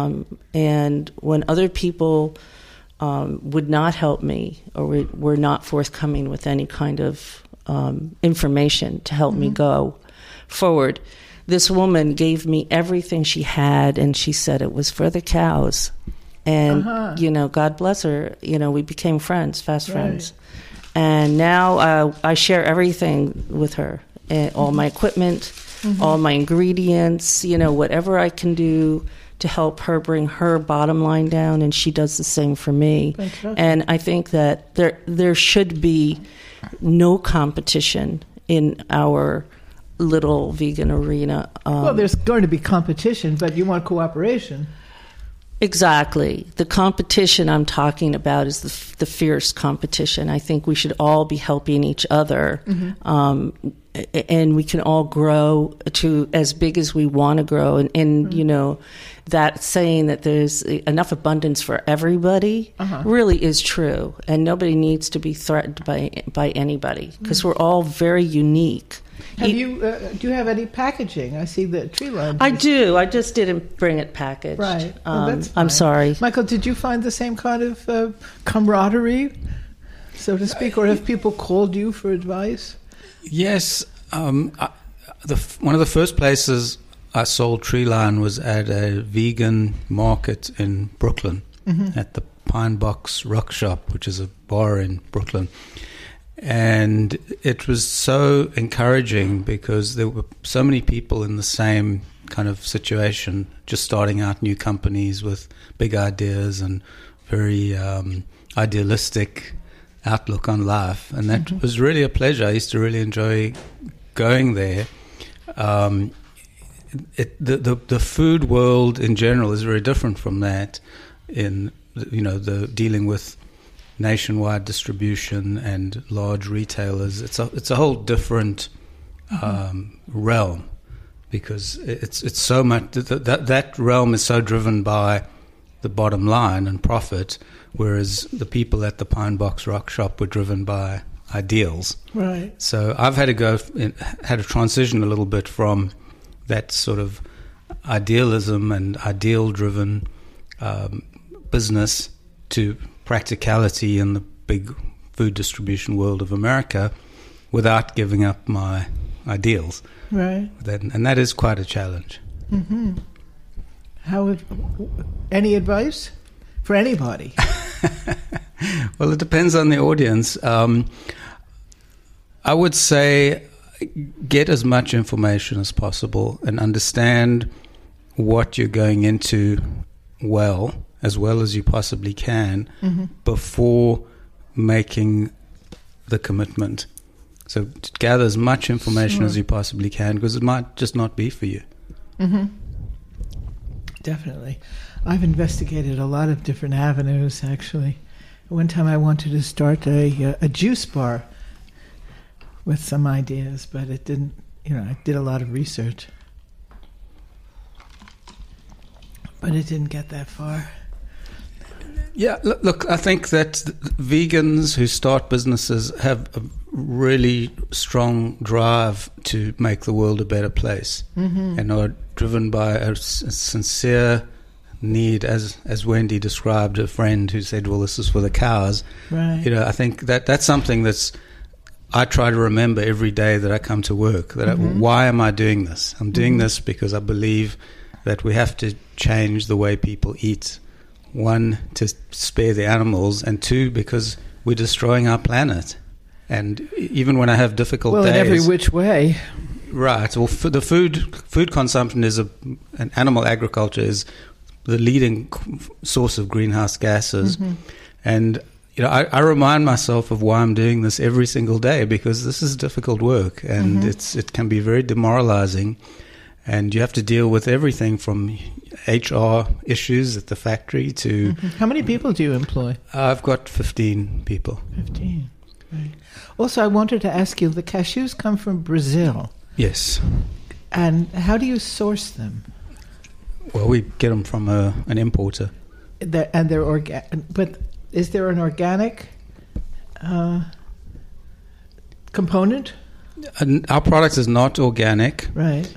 And when other people would not help me or were not forthcoming with any kind of information to help me go forward, this woman gave me everything she had, and she said it was for the cows. And, God bless her, we became friends, fast friends. And now I share everything with her, all my equipment, all my ingredients, whatever I can do to help her bring her bottom line down, and she does the same for me. And I think that there should be no competition in our little vegan arena. Well, there's going to be competition, but you want cooperation. Exactly. The competition I'm talking about is the fierce competition. I think we should all be helping each other, and we can all grow to as big as we want to grow. And that saying that there's enough abundance for everybody really is true, and nobody needs to be threatened by anybody, because we're all very unique. Do you have any packaging? I see the tree line. I do. I just didn't bring it packaged. Right. That's fine. I'm sorry. Michael, did you find the same kind of camaraderie, so to speak, or have people called you for advice? Yes. One of the first places I sold tree line was at a vegan market in Brooklyn, at the Pine Box Rock Shop, which is a bar in Brooklyn. And it was so encouraging because there were so many people in the same kind of situation, just starting out new companies with big ideas and very idealistic outlook on life. And that was really a pleasure. I used to really enjoy going there. The food world in general is very different from that in, the dealing with nationwide distribution and large retailers. It's a whole different realm, because it's so much that realm is so driven by the bottom line and profit, whereas the people at the Pine Box Rock Shop were driven by ideals. Right. So I've had to transition a little bit from that sort of idealism and ideal driven business to practicality in the big food distribution world of America without giving up my ideals. Right. And that is quite a challenge. Any advice for anybody? Well, it depends on the audience. I would say get as much information as possible and understand what you're going into as well as you possibly can before making the commitment. So gather as much information as you possibly can, because it might just not be for you. Definitely. I've investigated a lot of different avenues, actually. One time I wanted to start a juice bar with some ideas, but it didn't, I did a lot of research. But it didn't get that far. Yeah, look, I think that vegans who start businesses have a really strong drive to make the world a better place, and are driven by a sincere need, as Wendy described, a friend who said, well, this is for the cows. Right. I think that's something I try to remember every day that I come to work. Why am I doing this? I'm doing this because I believe that we have to change the way people eat. One, to spare the animals, and two, because we're destroying our planet. And even when I have difficult days... Well, in every which way. Right. Well, the food consumption and animal agriculture is the leading source of greenhouse gases. And, I remind myself of why I'm doing this every single day, because this is difficult work, and it can be very demoralizing. And you have to deal with everything from HR issues at the factory to... How many people do you employ? I've got 15 people. 15, right. Also, I wanted to ask you, the cashews come from Brazil. Yes. And how do you source them? Well, we get them from an importer. They're organic. But is there an organic component? Our product is not organic. Right.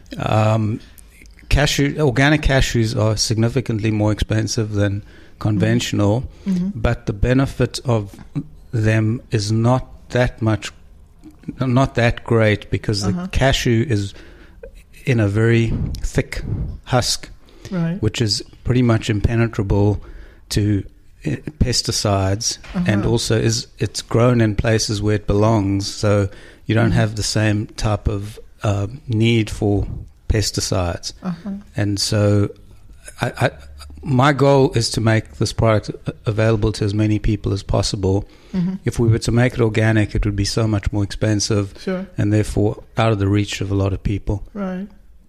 Organic cashews are significantly more expensive than conventional, but the benefit of them is not that great, because the cashew is in a very thick husk, which is pretty much impenetrable to pesticides, and also it's grown in places where it belongs, so you don't have the same type of need for pesticides. And so my goal is to make this product available to as many people as possible. If we were to make it organic, it would be so much more expensive, and therefore out of the reach of a lot of people. Right.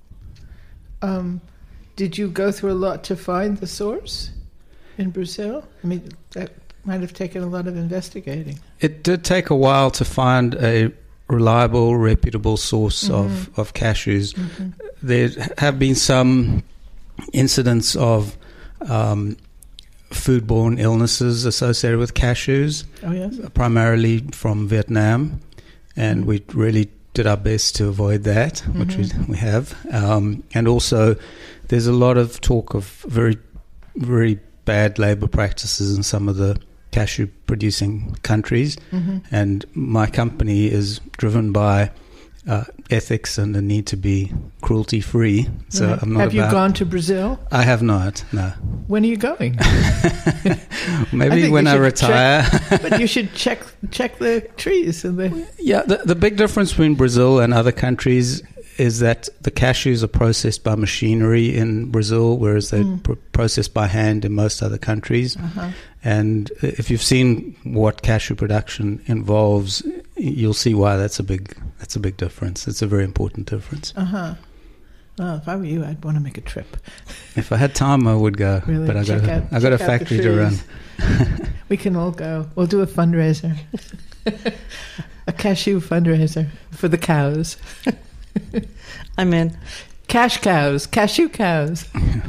Did you go through a lot to find the source in Brazil? I mean, that might have taken a lot of investigating. It did take a while to find a reliable, reputable source of cashews. There have been some incidents of foodborne illnesses associated with cashews, primarily from Vietnam, and we really did our best to avoid that, which we have. And also, there's a lot of talk of very, very bad labor practices in some of the cashew-producing countries, and my company is driven by ethics and the need to be cruelty-free. So I'm not. Have you gone to Brazil? I have not. No. When are you going? Maybe when I retire. But you should check the trees and the. Yeah, the big difference between Brazil and other countries is that the cashews are processed by machinery in Brazil, whereas they're processed by hand in most other countries. And if you've seen what cashew production involves, you'll see why that's a big difference. It's a very important difference. Well, if I were you, I'd want to make a trip. If I had time, I would go. Really? But I got a factory to run. We can all go. We'll do a fundraiser, a cashew fundraiser for the cows. I'm in. Cashew cows.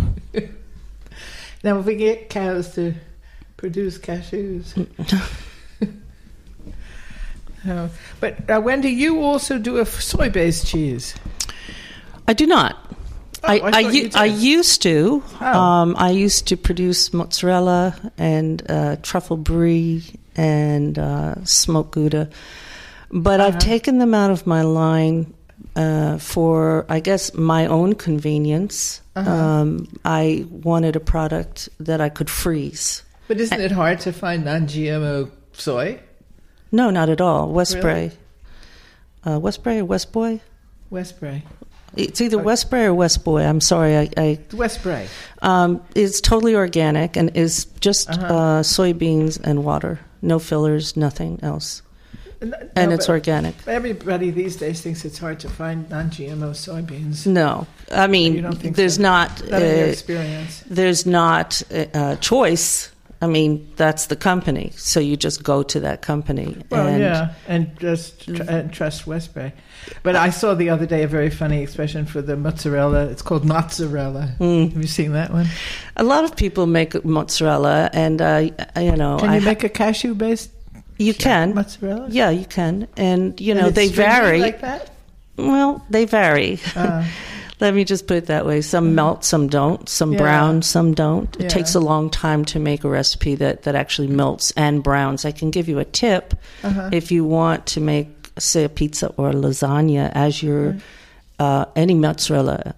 Now, if we get cows to produce cashews. But Wendy, you also do a soy-based cheese. I do not. I used to. Oh. I used to produce mozzarella and truffle brie and smoked Gouda. But I've taken them out of my line for, I guess, my own convenience. I wanted a product that I could freeze. But isn't it hard to find non-GMO soy? No, not at all. Westbury. Really? Westbury or Westboy? Westbury. It's either Westbury or Westboy. I'm sorry. Westbury. It's totally organic and is just soybeans and water. No fillers, nothing else. And it's organic. Everybody these days thinks it's hard to find non-GMO soybeans. No. I mean, there's not experience. There's not a choice. I mean, that's the company. So you just go to that company. Well, and just trust Westbury. But I saw the other day a very funny expression for the mozzarella. It's called mozzarella. Have you seen that one? A lot of people make mozzarella, and Can you make a cashew-based? You can. Mozzarella? Yeah, you can. And, they vary. Like that? Well, they vary. Let me just put it that way. Some melt, some don't. Some brown, some don't. It takes a long time to make a recipe that actually melts and browns. I can give you a tip. If you want to make, say, a pizza or a lasagna as your any mozzarella,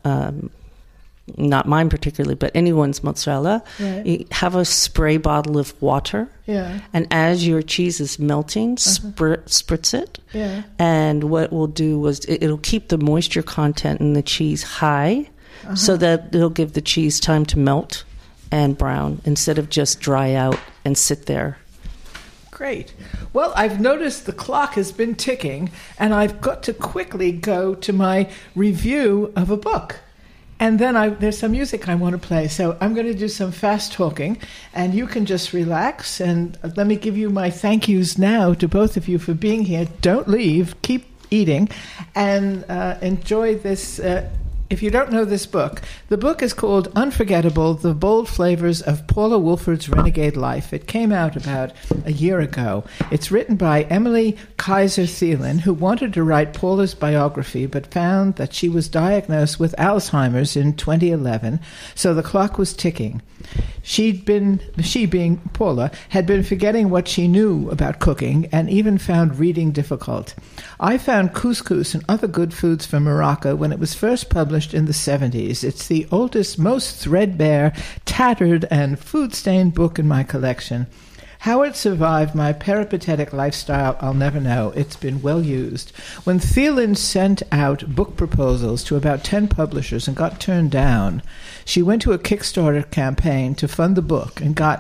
not mine particularly, but anyone's mozzarella, you have a spray bottle of water. And as your cheese is melting, spritz it. And what we'll do is it'll keep the moisture content in the cheese high so that it'll give the cheese time to melt and brown instead of just dry out and sit there. Great. Well, I've noticed the clock has been ticking, and I've got to quickly go to my review of a book. And then there's some music I want to play. So I'm going to do some fast talking, and you can just relax. And let me give you my thank yous now to both of you for being here. Don't leave. Keep eating. And enjoy this If you don't know this book, the book is called Unforgettable, The Bold Flavors of Paula Woolford's Renegade Life. It came out about a year ago. It's written by Emily Kaiser Thielen, who wanted to write Paula's biography, but found that she was diagnosed with Alzheimer's in 2011, so the clock was ticking. She, being Paula, had been forgetting what she knew about cooking and even found reading difficult. I found couscous and other good foods from Morocco when it was first published in the 70s. It's the oldest, most threadbare, tattered, and food-stained book in my collection. How it survived my peripatetic lifestyle, I'll never know. It's been well used. When Thielen sent out book proposals to about 10 publishers and got turned down, she went to a Kickstarter campaign to fund the book and got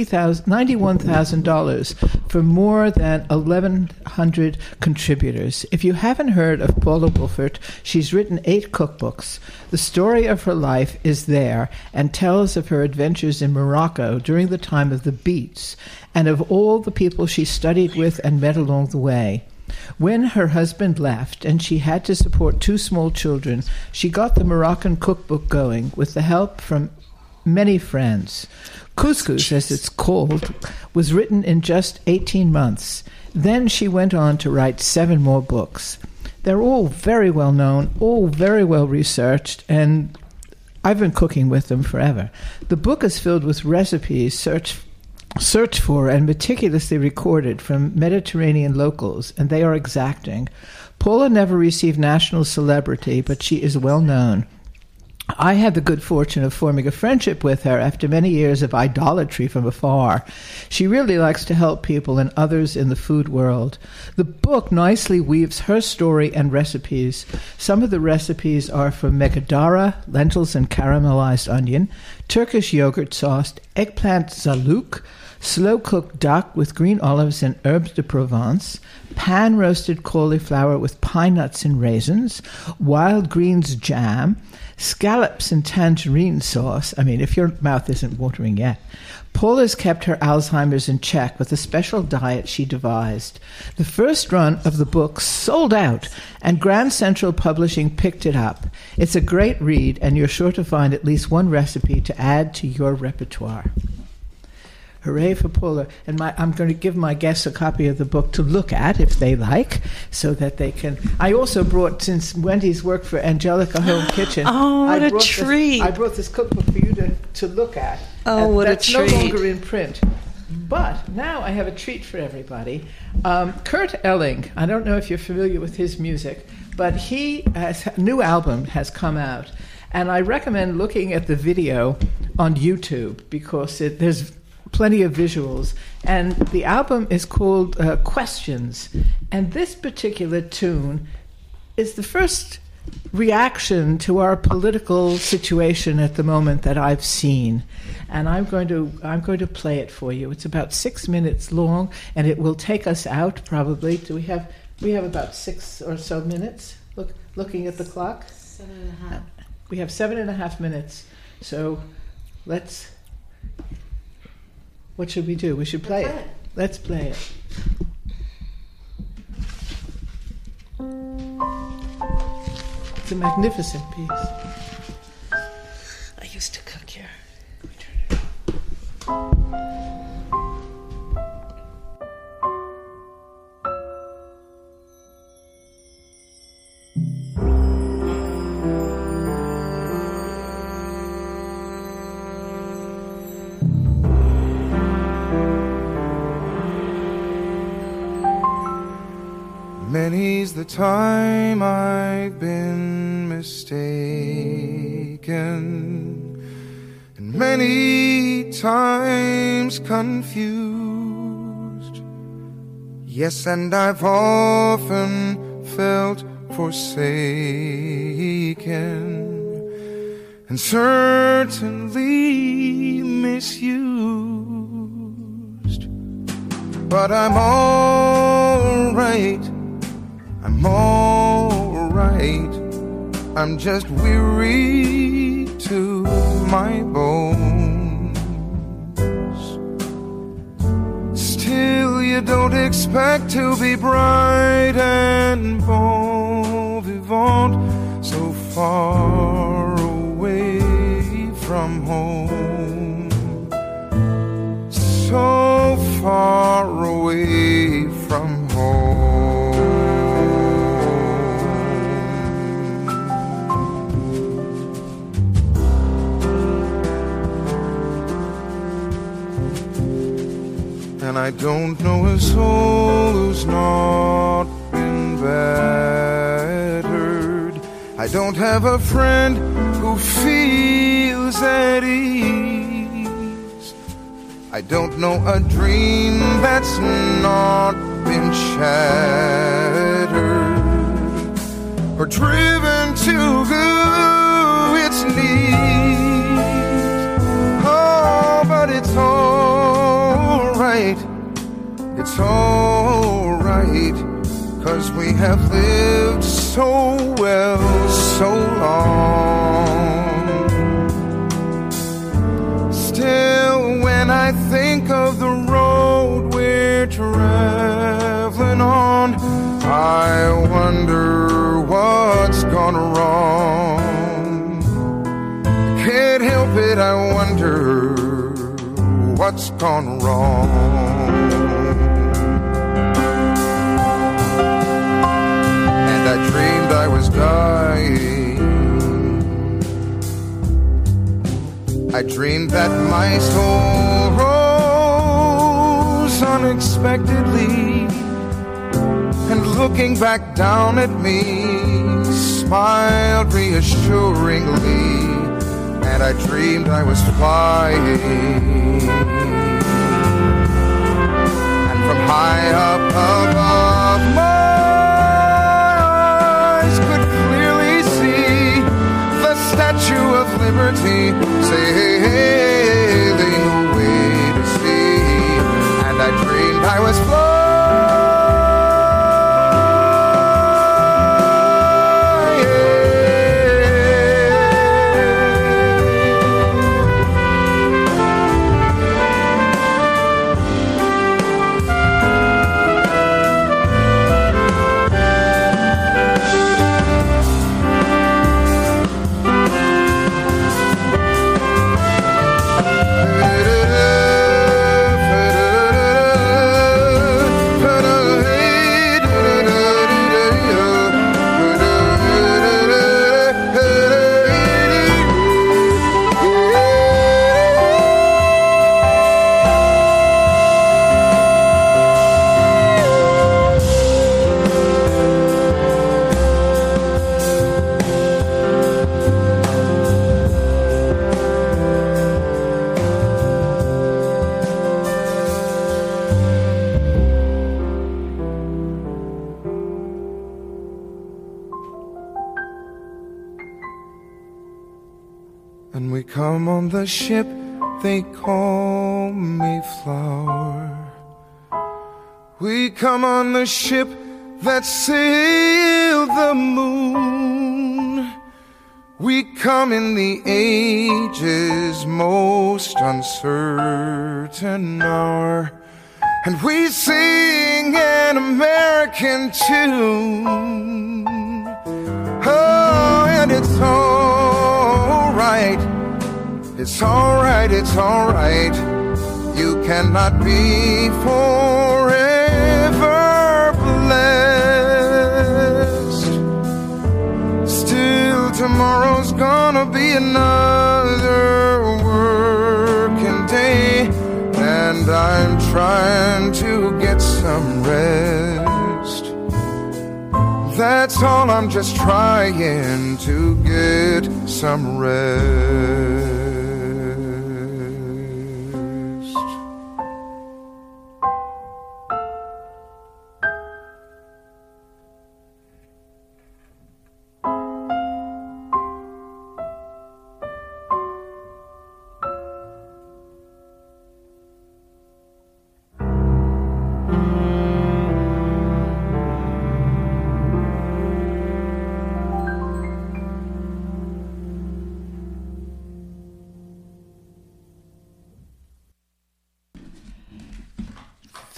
$91,000 for more than 1,100 contributors. If you haven't heard of Paula Woolford, she's written 8 cookbooks. The story of her life is there and tells of her adventures in Morocco during the time of the Beats, and of all the people she studied with and met along the way. When her husband left and she had to support 2 small children, she got the Moroccan cookbook going with the help from many friends. Couscous, as it's called, was written in just 18 months. Then she went on to write 7 more books. They're all very well known, all very well researched, and I've been cooking with them forever. The book is filled with recipes searched for and meticulously recorded from Mediterranean locals, and they are exacting. Paula never received national celebrity, but she is well known. I had the good fortune of forming a friendship with her after many years of idolatry from afar. She really likes to help people and others in the food world. The book nicely weaves her story and recipes. Some of the recipes are from megadara, lentils and caramelized onion, Turkish yogurt sauce, eggplant zalouk, slow-cooked duck with green olives and herbes de Provence, pan-roasted cauliflower with pine nuts and raisins, wild greens jam, scallops and tangerine sauce. I mean, if your mouth isn't watering yet. Paula's kept her Alzheimer's in check with a special diet she devised. The first run of the book sold out, and Grand Central Publishing picked it up. It's a great read, and you're sure to find at least one recipe to add to your repertoire. Hooray for Paula. And I'm going to give my guests a copy of the book to look at, if they like, so that they can... I also brought, since Wendy's worked for Angelica Home Kitchen... Oh, what a treat. I brought this cookbook for you to look at. Oh, what a treat. That's no longer in print. But now I have a treat for everybody. Kurt Elling, I don't know if you're familiar with his music, but his new album has come out. And I recommend looking at the video on YouTube, because there's plenty of visuals, and the album is called Questions, and this particular tune is the first reaction to our political situation at the moment that I've seen, and I'm going to play it for you. It's about 6 minutes long, and it will take us out probably. We have about 6 or so minutes. Looking at the clock, 7.5. We have 7.5 minutes, so let's. What should we do? We should play it. Let's play it. It's a magnificent piece. I used to cook here. Let me turn it on. Many's the time I've been mistaken, and many times confused. Yes, and I've often felt forsaken, and certainly misused. But I'm all right. I'm all right. I'm just weary to my bones. Still, you don't expect to be bright and bon vivant, so far away from home, so far away from home. And I don't know a soul who's not been battered. I don't have a friend who feels at ease. I don't know a dream that's not been shattered or driven to its knees. Oh, but it's all right. It's all right, 'cause we have lived so well, so long. Still, when I think of the road we're traveling on, I wonder what's gone wrong. Can't help it, I wonder what's gone wrong. And I dreamed I was dying. I dreamed that my soul rose unexpectedly, and looking back down at me, smiled reassuringly. And I dreamed I was flying, and from high up above, my eyes could clearly see the Statue of Liberty sailing away to sea. And I dreamed I was flying. And we come on the ship they call Mayflower. We come on the ship that sailed the moon. We come in the age's most uncertain hour, and we sing an American tune. Oh, and it's all right. It's all right, it's all right. You cannot be forever blessed. Still, tomorrow's gonna be another working day, and I'm trying to get some rest. That's all, I'm just trying to get some rest.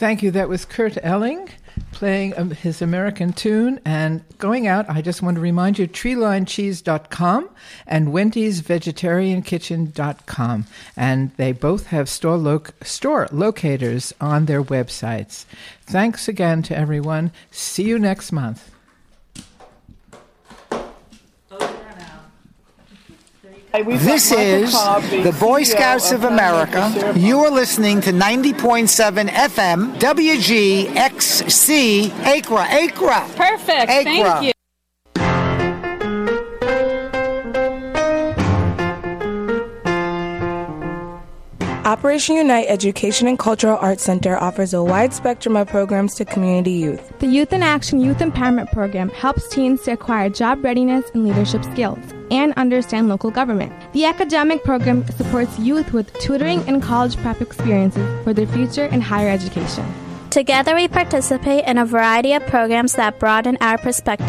Thank you. That was Kurt Elling playing his American tune. And going out, I just want to remind you, treelinecheese.com and wendysvegetariankitchen.com. And they both have store locators on their websites. Thanks again to everyone. See you next month. This is the Boy Scouts of America. You are listening to 90.7 FM WGXC Acra. Perfect. Acra. Thank you. Operation Unite Education and Cultural Arts Center offers a wide spectrum of programs to community youth. The Youth in Action Youth Empowerment Program helps teens to acquire job readiness and leadership skills and understand local government. The academic program supports youth with tutoring and college prep experiences for their future in higher education. Together we participate in a variety of programs that broaden our perspective.